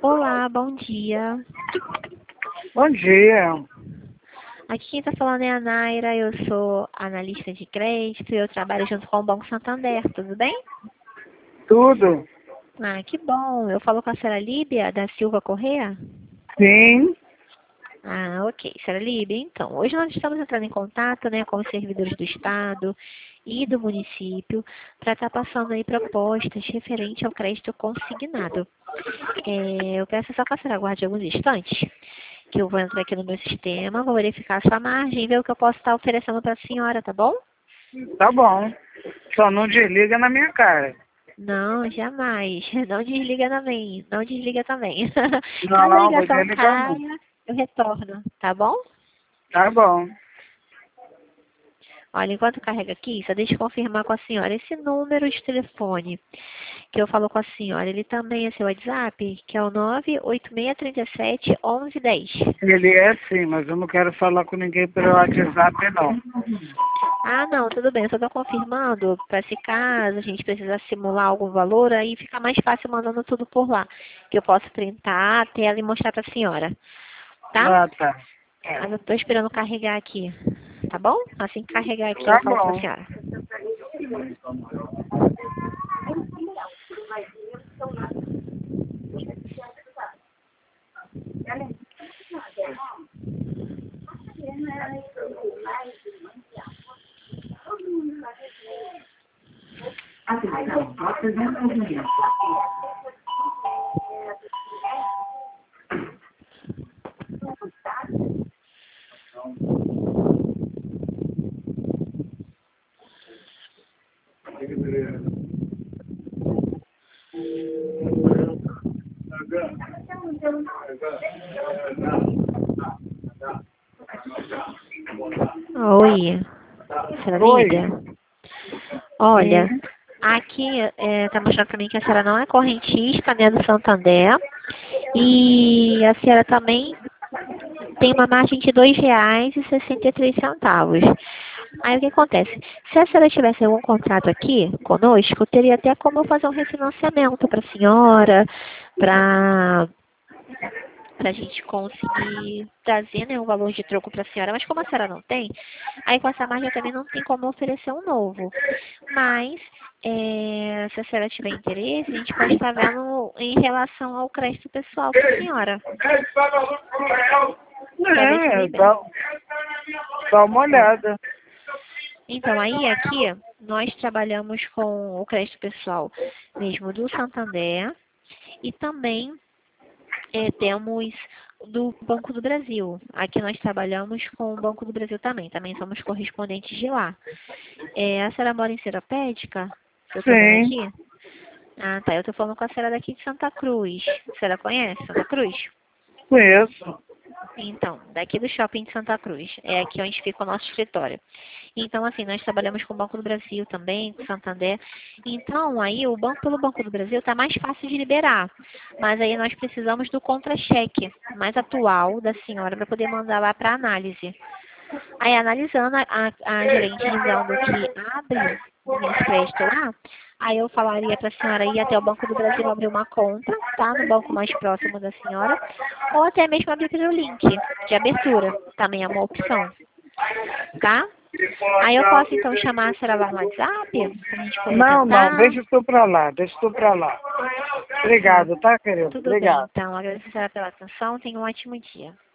Olá, bom dia. Bom dia. Aqui quem está falando é a Naira, eu sou analista de crédito e eu trabalho junto com o Banco Santander, tudo bem? Tudo? Ah, que bom. Eu falo com a senhora Líbia da Silva Corrêa? Sim. Ah, ok. Senhora Líbia, então, hoje nós estamos entrando em contato, né, com os servidores do Estado e do município para estar passando aí propostas referente ao crédito consignado. Eu peço só que a senhora aguarde alguns instantes, que eu vou entrar aqui no meu sistema, vou verificar a sua margem e ver o que eu posso estar oferecendo para a senhora, tá bom? Tá bom. Só não desliga na minha cara. Não, jamais. Não desliga também. Não desliga também. Caso a Não, vou ligação desligar não. caia, eu retorno, tá bom? Tá bom. Olha, enquanto carrega aqui, só deixa eu confirmar com a senhora esse número de telefone que eu falo com a senhora. Ele também é seu WhatsApp, que é o 986371110. Ele é sim, mas eu não quero falar com ninguém pelo WhatsApp, não. Ah, não, tudo bem. Eu só estou confirmando para se caso a gente precisar simular algum valor, aí fica mais fácil mandando tudo por lá. Que eu posso printar a tela e mostrar para a senhora. Tá? Ah, tá. Mas eu estou esperando carregar aqui. Tá bom? Assim que carregar aqui, eu Tá falo para a bom. senhora. Oi, senhora Oi. Lídia. Olha, Sim. aqui tá mostrando para mim que a senhora não é correntista, né, do Santander. E a senhora também tem uma margem de R$ 2,63. Aí o que acontece? Se a senhora tivesse algum contrato aqui conosco, teria até como eu fazer um refinanciamento para a senhora, para a gente conseguir trazer, né, um valor de troco para a senhora. Mas como a senhora não tem, aí com essa margem também não tem como oferecer um novo. Mas, se a senhora tiver interesse, a gente pode estar vendo em relação ao crédito pessoal para a senhora. Para ver se É, libera. dá uma olhada. Então, aí aqui, nós trabalhamos com o crédito pessoal mesmo do Santander e também temos do Banco do Brasil. Aqui nós trabalhamos com o Banco do Brasil também. Também somos correspondentes de lá. A senhora mora em Seropédica? Que eu estou vendo Sim. aqui? Ah, tá. Eu estou falando com a senhora daqui de Santa Cruz. A senhora conhece Santa Cruz? Conheço. Então, daqui do shopping de Santa Cruz. É aqui onde fica o nosso escritório. Então, assim, nós trabalhamos com o Banco do Brasil também, com o Santander. Então, aí, pelo Banco do Brasil está mais fácil de liberar. Mas aí nós precisamos do contra-cheque mais atual da senhora para poder mandar lá para análise. Aí, analisando, a gerente dizendo que abre esse crédito lá, aí eu falaria para a senhora ir até o Banco do Brasil abrir uma conta, tá? No banco mais próximo da senhora. Ou até mesmo abrir pelo link de abertura. Também é uma opção, tá? Aí eu posso então chamar a senhora lá no WhatsApp, pra gente poder Não, não, tentar. deixa tu pra lá, deixa tu pra lá. Ah, Obrigado, tá, querido? tudo bem Obrigado. então. Agradeço a senhora pela atenção. Tenha um ótimo dia.